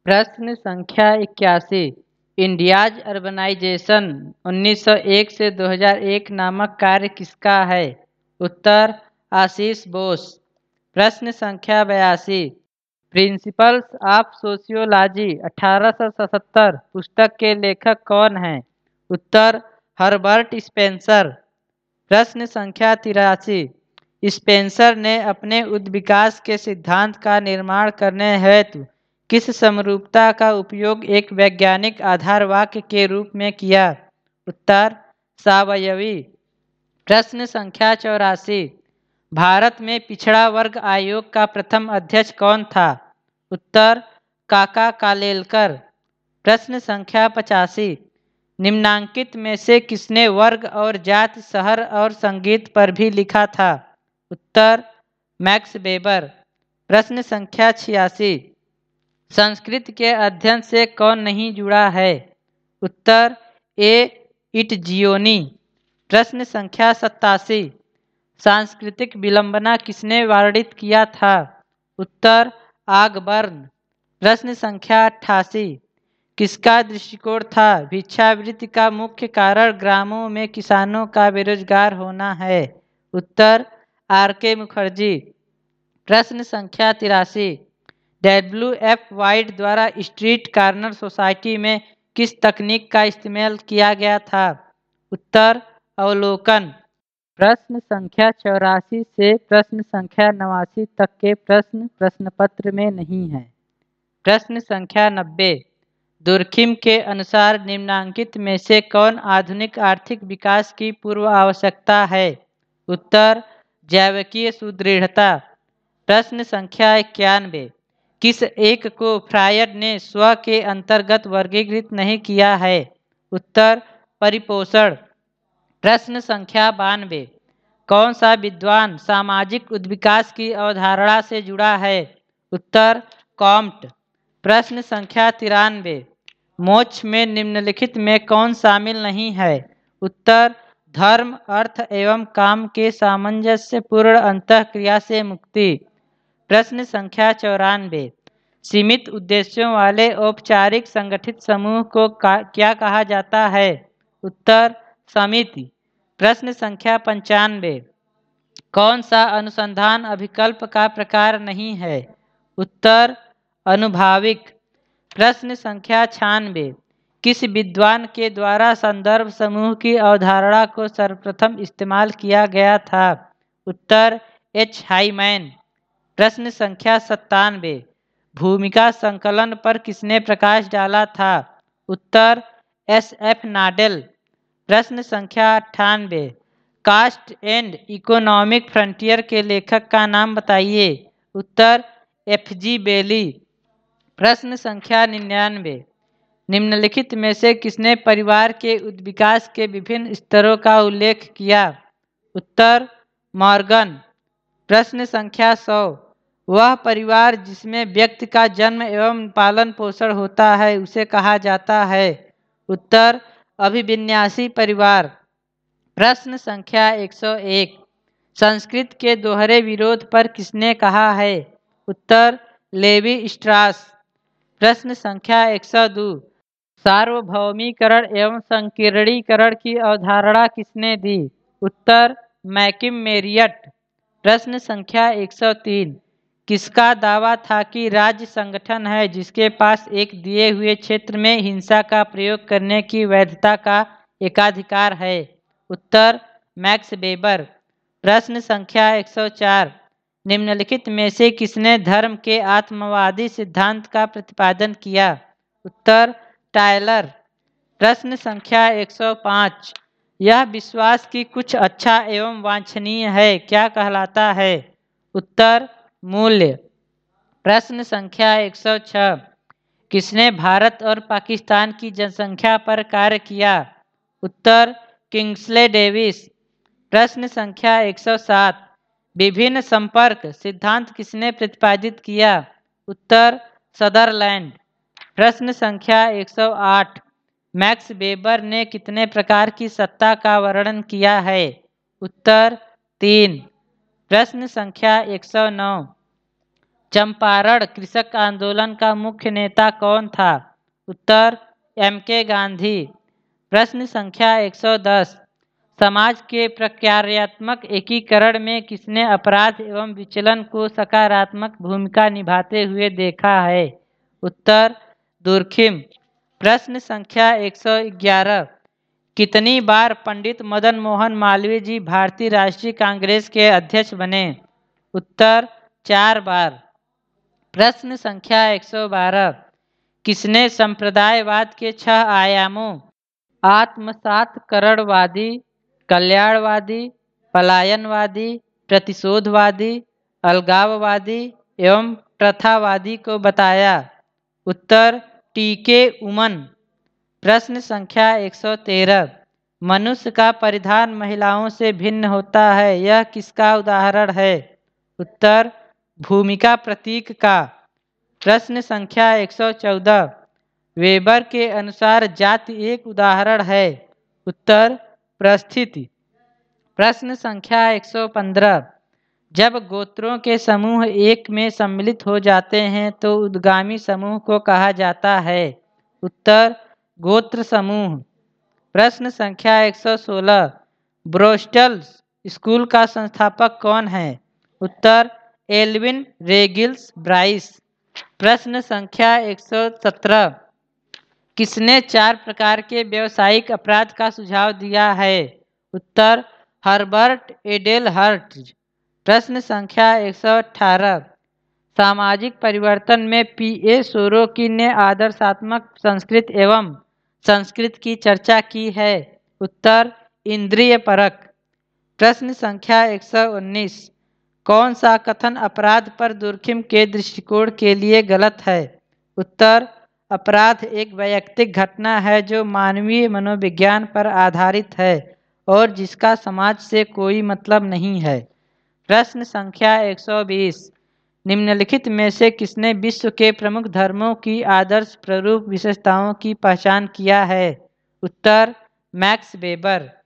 प्रश्न संख्या 81। India's urbanisation 1901 से 2001 नामक कार्य किसका है? उत्तर आशीष बोस। प्रश्न संख्या 82। प्रिंसिपल्स ऑफ सोशियोलॉजी 1877 पुस्तक के लेखक कौन हैं? उत्तर हर्बर्ट स्पेंसर। प्रश्न संख्या 83। स्पेंसर ने अपने उद्विकास के सिद्धांत का निर्माण करने हेतु किस समरूपता का उपयोग एक वैज्ञानिक आधार वाक्य के रूप में किया? उत्तर सावयवी। प्रश्न संख्या 84। भारत में पिछड़ा वर्ग आयोग का प्रथम अध्यक्ष कौन था? उत्तर काका कालेलकर। प्रश्न संख्या 85। निम्नांकित में से किसने वर्ग और जाति, शहर और संगीत पर भी लिखा था? उत्तर मैक्स वेबर। प्रश्न संख्या 86। संस्कृत के अध्ययन से कौन नहीं जुड़ा है? उत्तर ए इटजियोनी। प्रश्न संख्या 87। सांस्कृतिक विलंबना किसने वर्णित किया था? उत्तर आगबर्न। प्रश्न संख्या 88। किसका दृष्टिकोण था भिक्षावृत्ति का मुख्य कारण ग्रामों में किसानों का बेरोजगार होना है? उत्तर आर के मुखर्जी। प्रश्न संख्या 83। WF वाइट द्वारा स्ट्रीट कार्नर सोसाइटी में किस तकनीक का इस्तेमाल किया गया था? उत्तर अवलोकन। प्रश्न संख्या 84 से प्रश्न संख्या 89 तक के प्रश्न पत्र में नहीं है। प्रश्न संख्या 90। दुर्खिम के अनुसार निम्नांकित में से कौन आधुनिक आर्थिक विकास की पूर्व आवश्यकता है? उत्तर जैविकीय सुदृढ़ता। प्रश्न संख्या 91। किस एक को फ्रायड ने स्व के अंतर्गत वर्गीकृत नहीं किया है? उत्तर परिपोषण। प्रश्न संख्या 92। कौन सा विद्वान सामाजिक उद्विकास की अवधारणा से जुड़ा है? उत्तर कॉम्ट। प्रश्न संख्या 93। मोक्ष में निम्नलिखित में कौन शामिल नहीं है? उत्तर धर्म, अर्थ एवं काम के सामंजस्यपूर्ण अंतःक्रिया से मुक्ति। प्रश्न संख्या 94। सीमित उद्देश्यों वाले औपचारिक संगठित समूह को क्या कहा जाता है? उत्तर समिति। प्रश्न संख्या 95। कौन सा अनुसंधान अभिकल्प का प्रकार नहीं है? उत्तर अनुभाविक। प्रश्न संख्या 96। किस विद्वान के द्वारा संदर्भ समूह की अवधारणा को सर्वप्रथम इस्तेमाल किया गया था? उत्तर एच हाईमैन। प्रश्न संख्या 97। भूमिका संकलन पर किसने प्रकाश डाला था? उत्तर SF नाडेल। प्रश्न संख्या 98। कास्ट एंड इकोनॉमिक फ्रंटियर के लेखक का नाम बताइए? उत्तर FG बेली। प्रश्न संख्या 99। निम्नलिखित में से किसने परिवार के उद्विकास के विभिन्न स्तरों का उल्लेख किया? उत्तर मॉर्गन। प्रश्न संख्या 100। वह परिवार जिसमें व्यक्ति का जन्म एवं पालन पोषण होता है उसे कहा जाता है? उत्तर अभिविन्यासी परिवार। प्रश्न संख्या 101। संस्कृत के दोहरे विरोध पर किसने कहा है? उत्तर लेवी स्ट्रास। प्रश्न संख्या 102। सार्वभौमीकरण एवं संकीर्णीकरण की अवधारणा किसने दी? उत्तर मैकिम मेरियट। प्रश्न संख्या 103। किसका दावा था कि राज्य संगठन है जिसके पास एक दिए हुए क्षेत्र में हिंसा का प्रयोग करने की वैधता का एकाधिकार है? उत्तर मैक्स वेबर। प्रश्न संख्या 104। निम्नलिखित में से किसने धर्म के आत्मवादी सिद्धांत का प्रतिपादन किया? उत्तर टायलर। प्रश्न संख्या 105। यह विश्वास कि कुछ अच्छा एवं वांछनीय है क्या कहलाता है? उत्तर मूल्य। प्रश्न संख्या 106। किसने भारत और पाकिस्तान की जनसंख्या पर कार्य किया? उत्तर किंग्सले डेविस। प्रश्न संख्या 107। विभिन्न संपर्क सिद्धांत किसने प्रतिपादित किया? उत्तर सदरलैंड। प्रश्न संख्या 108। मैक्स वेबर ने कितने प्रकार की सत्ता का वर्णन किया है? उत्तर 3। प्रश्न संख्या 109। चंपारण कृषक आंदोलन का मुख्य नेता कौन था? उत्तर M.K. गांधी। प्रश्न संख्या 110। समाज के प्रक्रियात्मक एकीकरण में किसने अपराध एवं विचलन को सकारात्मक भूमिका निभाते हुए देखा है? उत्तर दुर्खिम। प्रश्न संख्या 111। कितनी बार पंडित मदन मोहन मालवीय जी भारतीय राष्ट्रीय कांग्रेस के अध्यक्ष बने? उत्तर 4 बार। प्रश्न संख्या 112। किसने संप्रदायवाद के 6 आयामों आत्मसातकरणवादी, कल्याणवादी, पलायनवादी, प्रतिशोधवादी, अलगाववादी एवं प्रथावादी को बताया? उत्तर टी.के. उमन। प्रश्न संख्या 113। मनुष्य का परिधान महिलाओं से भिन्न होता है, यह किसका उदाहरण है? उत्तर भूमिका प्रतीक का। प्रश्न संख्या 114। वेबर के अनुसार जाति एक उदाहरण है? उत्तर परिस्थिति। प्रश्न संख्या 115। जब गोत्रों के समूह एक में सम्मिलित हो जाते हैं तो उद्गामी समूह को कहा जाता है? उत्तर गोत्र समूह। प्रश्न संख्या 116। ब्रोस्टल्स स्कूल का संस्थापक कौन है? उत्तर एल्विन रेगिल्स ब्राइस। प्रश्न संख्या 117। किसने 4 प्रकार के व्यावसायिक अपराध का सुझाव दिया है? उत्तर हर्बर्ट एडेलहर्ट्ज। प्रश्न संख्या 118। सामाजिक परिवर्तन में P.A. सोरोकी ने आदर्शात्मक संस्कृत एवं संस्कृत की चर्चा की है? उत्तर इंद्रिय परक। प्रश्न संख्या 119। कौन सा कथन अपराध पर दुर्खिम के दृष्टिकोण के लिए गलत है? उत्तर अपराध एक वैयक्तिक घटना है जो मानवीय मनोविज्ञान पर आधारित है और जिसका समाज से कोई मतलब नहीं है। प्रश्न संख्या 120। निम्नलिखित में से किसने विश्व के प्रमुख धर्मों की आदर्श प्रारूप विशेषताओं की पहचान किया है? उत्तर मैक्स वेबर।